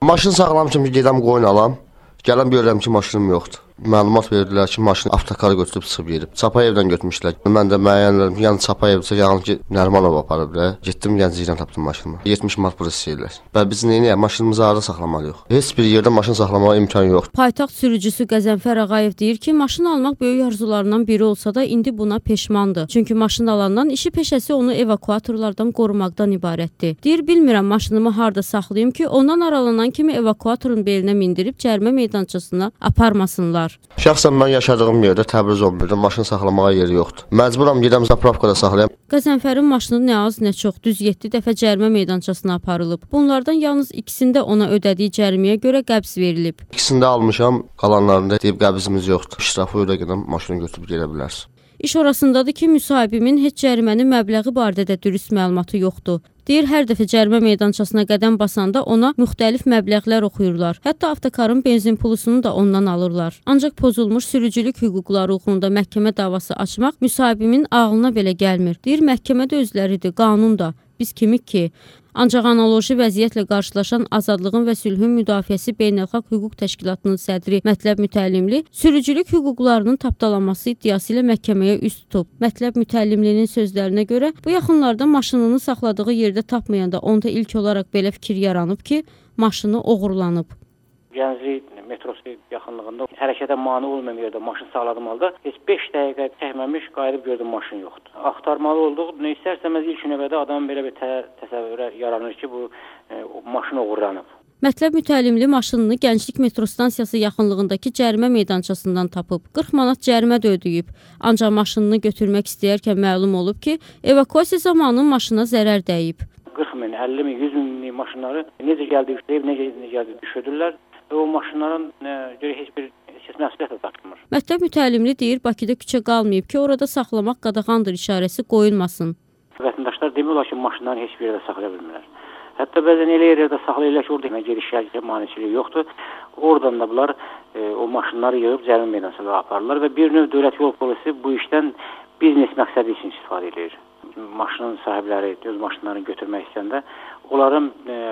Maşın saxlamışım ki, gedəm qoyun alam. Gələm görürəm ki, maşınım yoxdur. Məlumat verdilər ki, maşını avtokarı götürüb çıxıb gedib. Çapayevdən götürmüşlər. Mən də müəyyənlərim, yəni Çapayevsə, yəni ki, Nərimanov aparıb da. Getdim, gənclikdən tapdım maşınımı. 70 manat pul istəyirlər. Və biz neyniyək? Maşınımızı harada saxlamalıyıq? Heç bir yerdə maşın saxlamağa imkan yoxdur. Paytaxt sürücüsü Qəzənfər Ağayev deyir ki, maşın almaq böyük arzularından biri olsa da indi buna peşmandır. Çünki maşın alandan işi peşəsi onu evakuatorlardan qorumaqdan ibarətdir. Deyir, bilmirəm maşınımı harda saxlayım ki, ondan aralanan kimi evakuatorun belinə mindirib cərimə meydançasına aparmasınlar. Şəxsən mən yaşadığım yerdə Təbriz 11-də maşın saxlamağa yeri yoxdur. Məcburam gedəm zapravkada saxlayam. Qəzənfərin maşını nə az nə çox düz 7 dəfə cərimə meydançasına aparılıb. Bunlardan yalnız ikisində ona ödədiyi cəriməyə görə qəbz verilib. İkisində almışam, qalanlarında deyib qəbzimiz yoxdur. İşrafı ödəgədən maşını götürüb gedə bilərsən. İş orasındadır ki, müsahibimin heç cərimənin məbləği barədə də dürüst məlumatı yoxdur. Deyir, hər dəfə cərimə meydançasına qədəm basanda ona müxtəlif məbləğlər oxuyurlar. Hətta avtokarın benzin pulusunu da ondan alırlar. Ancaq pozulmuş sürücülük hüquqları uğrunda məhkəmə davası açmaq müsahibimin ağlına belə gəlmir. Deyir, məhkəmə də özləridir, qanun da. Biz kimik ki? Ancaq analoji vəziyyətlə qarşılaşan Azadlığın və Sülhün Müdafiəsi Beynəlxalq Hüquq Təşkilatının sədri Mətləb Mütəllimli sürücülük hüquqlarının tapdalanması iddiası ilə məhkəməyə üz tutub. Mətləb Mütəllimlinin sözlərinə görə bu yaxınlarda maşınını saxladığı yerdə tapmayanda onda ilk olaraq belə fikir yaranıb ki, maşını oğurlanıb. Gənclik metrosu yaxınlığında hərəkətə mane olmayan yerdə maşın saxladığım halda heç 5 dəqiqə çəkməmiş qayıdıb gördüm maşın yoxdur. Axtarmalı olduq. Nə istərsəməz ilk növbədə adam belə bir təsəvvürə yaranır ki, bu maşın oğurlanıb. Mətləb Mütəllimli maşınını Gənclik metro stansiyası yaxınlığındakı cərimə meydançasından tapıb. 40 manat cərimə də ödəyib. Ancaq maşınını götürmək istəyərkən məlum olub ki, evakuasiya zamanı maşına zərər dəyib. 40 min, 50 min, 100 minlik maşınları necə gəldi yükləyib, necə gəldi düşürdülər. Və o maşınların görə heç bir məsuliyyət də daşımır. Mətləb Mütəllimli deyir, Bakıda küçə qalmayıb ki, orada saxlamaq qadağandır işarəsi qoyulmasın. Vətəndaşlar demək olar ki, maşınları heç bir yerdə saxlaya bilmirlər. Hətta bəzən elə yerlərdə saxlayırlar ki, orada gediş-gəliş maneçiliyi yoxdur. Oradan da bunlar o maşınları yığıb cərimə meydançasına aparırlar və bir növ dövlət yol polisi bu işdən biznes məqsədi üçün istifadə edir. Maşının sahibləri öz maşınlarını götürmək istəyəndə onların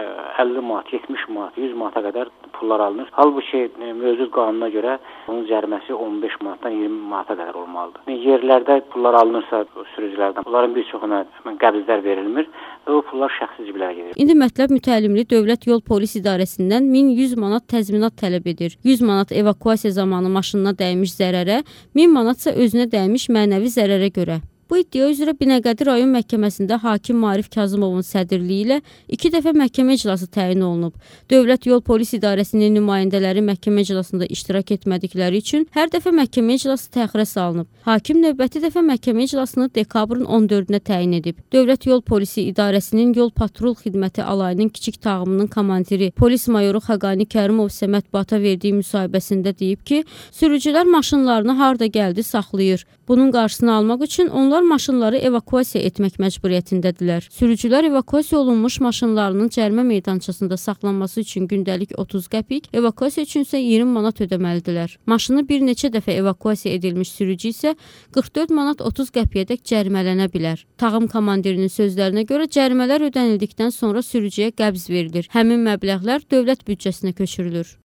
50 manat, 70 manat, 100 manata qədər pullar alınır. Halbuki mövcud qanuna görə onun cəriməsi 15 manatdan 20 manata qədər olmalıdır. Yerlərdə pullar alınırsa sürücülərdən, bunların bir çoxuna qəbzlər verilmir və o pullar şəxsi ciblərə gedir. İndi Mətləb Mütəllimli Dövlət Yol Polis İdarəsindən 1100 manat təzminat tələb edir. 100 manat evakuasiya zamanı maşınına dəymiş zərərə, 1000 manatsa özünə dəymiş mənəvi zərərə görə. Bu iddia üzrə Binəqədi rayon məhkəməsində hakim Maarif Kazımovun sədrliyi ilə 2 dəfə məhkəmə iclası təyin olunub. Dövlət Yol Polis İdarəsinin nümayəndələri məhkəmə iclasında iştirak etmədikləri üçün hər dəfə məhkəmə iclası təxirə salınıb. Hakim növbəti dəfə məhkəmə iclasını dekabrın 14-nə təyin edib. Dövlət Yol Polisi İdarəsinin Yol Patrul Xidməti alayının kiçik tağımının komandiri polis mayoru Xaqani Kərimov isə mətbuata verdiyi müsahibəsində deyib ki, sürücülər maşınlarını harda gəldi saxlayır. Bunun qarşısını almaq üçün onlar maşınları evakuasiya etmək məcburiyyətindədirlər. Sürücülər evakuasiya olunmuş maşınlarının cərimə meydançasında saxlanması üçün gündəlik 30 qəpik, evakuasiya üçün isə 20 manat ödəməlidirlər. Maşını bir neçə dəfə evakuasiya edilmiş sürücü isə 44 manat 30 qəpiyədək cərimələnə bilər. Tağım komandirinin sözlərinə görə cərimələr ödənildikdən sonra sürücüyə qəbz verilir. Həmin məbləğlər dövlət büdcəsinə köçürülür.